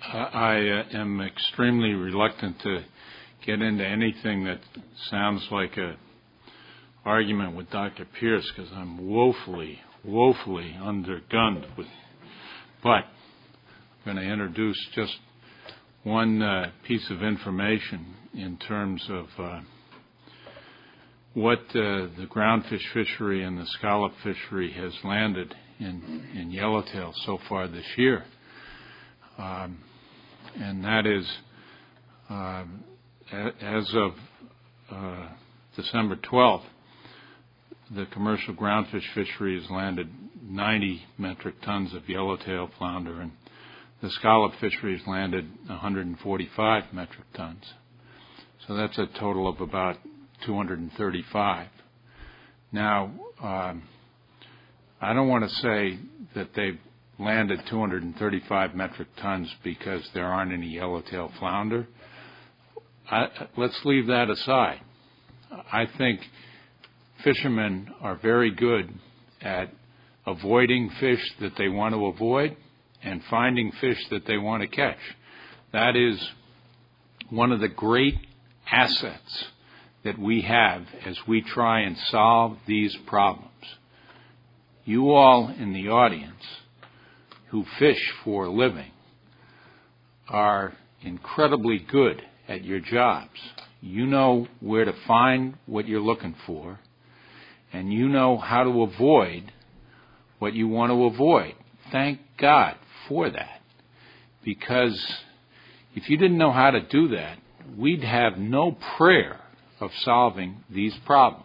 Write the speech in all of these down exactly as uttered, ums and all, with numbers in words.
I uh, am extremely reluctant to get into anything that sounds like a argument with Doctor Pierce because I'm woefully, woefully undergunned. With, but I'm going to introduce just one uh, piece of information in terms of uh, what uh, the groundfish fishery and the scallop fishery has landed in, in yellowtail so far this year. Um, and that is, uh, as of uh, December twelfth, the commercial groundfish fishery has landed ninety metric tons of yellowtail flounder, and the scallop fishery has landed one hundred forty-five metric tons. So that's a total of about two hundred thirty-five. Now, um, I don't want to say that they've landed two hundred thirty-five metric tons because there aren't any yellowtail flounder. I, let's leave that aside. I think fishermen are very good at avoiding fish that they want to avoid and finding fish that they want to catch. That is one of the great assets that we have as we try and solve these problems. You all in the audience who fish for a living are incredibly good at your jobs. You know where to find what you're looking for, and you know how to avoid what you want to avoid. Thank God for that, because if you didn't know how to do that, we'd have no prayer of solving these problems.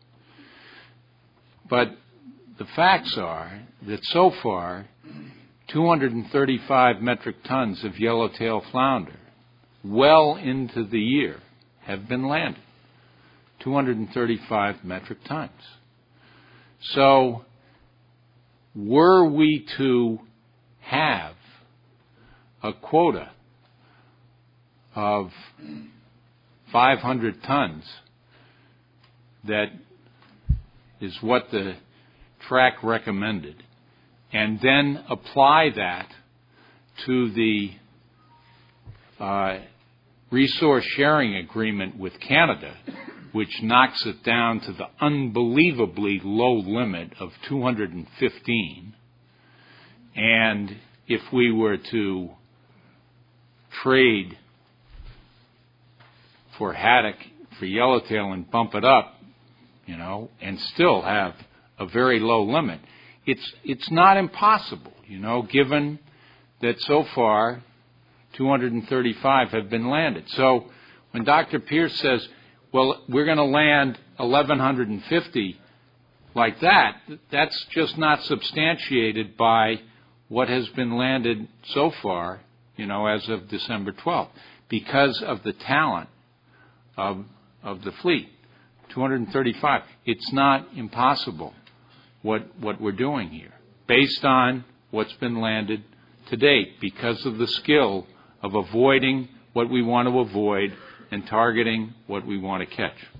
But the facts are that so far, two hundred thirty-five metric tons of yellowtail flounder, well into the year, have been landed. two hundred thirty-five metric tons. So, were we to have a quota of five hundred tons, that is what the track recommended, and then apply that to the uh, resource sharing agreement with Canada, which knocks it down to the unbelievably low limit of two hundred fifteen, and if we were to trade for haddock, for yellowtail, and bump it up, you know, and still have a very low limit, it's it's not impossible, you know, given that so far two hundred thirty-five have been landed. So when Doctor Pierce says, well, we're going to land eleven fifty like that, that's just not substantiated by what has been landed so far, you know, as of December twelfth, because of the talent of, of the fleet. two hundred thirty-five. It's not impossible what, what we're doing here, based on what's been landed to date, because of the skill of avoiding what we want to avoid and targeting what we want to catch.